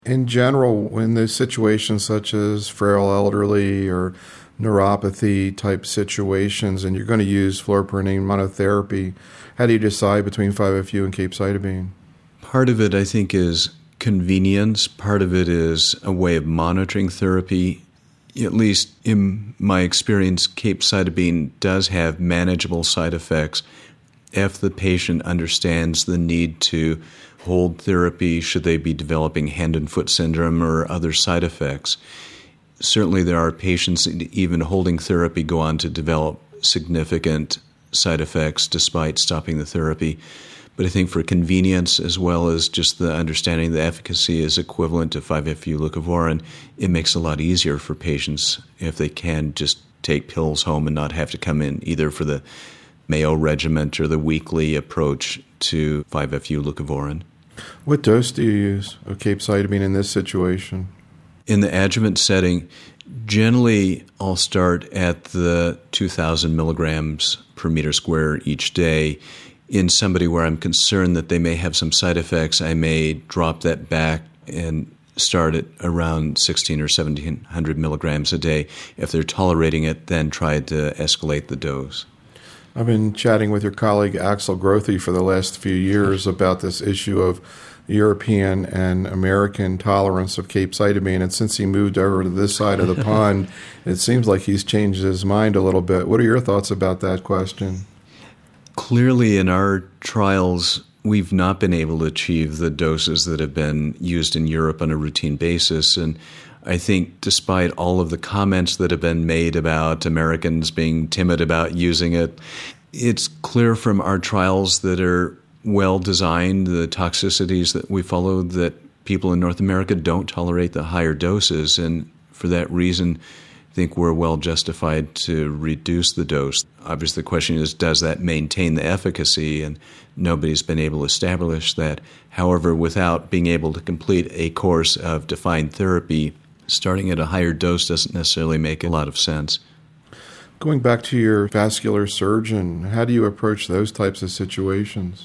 In general, in those situations such as frail elderly or neuropathy type situations, and you're going to use fluoropyrimidine monotherapy, how do you decide between 5-FU and capecitabine? Part of it, I think, is convenience. Part of it is a way of monitoring therapy. At least in my experience, capecitabine does have manageable side effects if the patient understands the need to hold therapy should they be developing hand and foot syndrome or other side effects. Certainly there are patients even holding therapy go on to develop significant side effects despite stopping the therapy. But I think for convenience as well as just the understanding the efficacy is equivalent to 5-FU leucovorin, it makes it a lot easier for patients if they can just take pills home and not have to come in either for the Mayo regimen or the weekly approach to 5-FU leucovorin. What dose do you use of capecitabine in this situation? In the adjuvant setting, generally I'll start at the 2,000 milligrams per meter square each day. In somebody where I'm concerned that they may have some side effects, I may drop that back and start at around 1,600 or 1,700 milligrams a day. If they're tolerating it, then try to escalate the dose. I've been chatting with your colleague Axel Grothe for the last few years about this issue of European and American tolerance of capecitabine, and since he moved over to this side of the pond, it seems like he's changed his mind a little bit. What are your thoughts about that question? Clearly, in our trials, we've not been able to achieve the doses that have been used in Europe on a routine basis, and I think despite all of the comments that have been made about Americans being timid about using it, it's clear from our trials that are well designed, the toxicities that we followed, that people in North America don't tolerate the higher doses. And for that reason, I think we're well justified to reduce the dose. Obviously, the question is, does that maintain the efficacy? And nobody's been able to establish that. However, without being able to complete a course of defined therapy, starting at a higher dose doesn't necessarily make a lot of sense. Going back to your vascular surgeon, how do you approach those types of situations?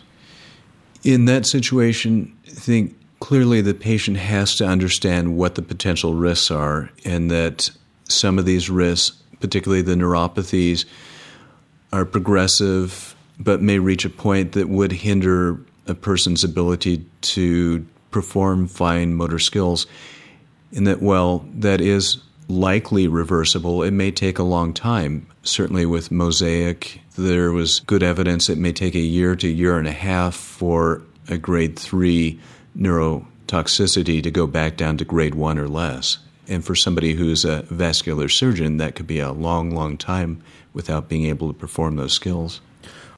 In that situation, I think clearly the patient has to understand what the potential risks are, and that some of these risks, particularly the neuropathies, are progressive but may reach a point that would hinder a person's ability to perform fine motor skills. In that, while that is likely reversible, it may take a long time. Certainly with Mosaic, there was good evidence it may take a year to a year and a half for a grade 3 neurotoxicity to go back down to grade 1 or less. And for somebody who's a vascular surgeon, that could be a long, long time without being able to perform those skills.